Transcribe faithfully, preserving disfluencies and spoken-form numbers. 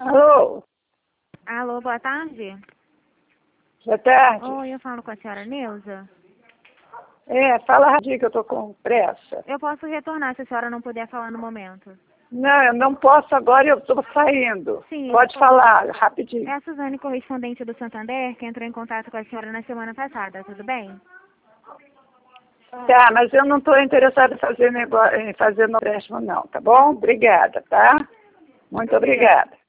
Alô? Alô, boa tarde. Boa tarde. Oi, eu falo com a senhora Neuza. É, fala rapidinho que eu tô com pressa. Eu posso retornar se a senhora não puder falar no momento. Não, eu não posso agora, eu tô saindo. Sim, Pode eu falar, rapidinho. É a Suzane, correspondente do Santander, que entrou em contato com a senhora na semana passada, tudo bem? Tá, mas eu não estou interessada em fazer negócio, em fazer no empréstimo não, tá bom? Obrigada, tá? Muito obrigada.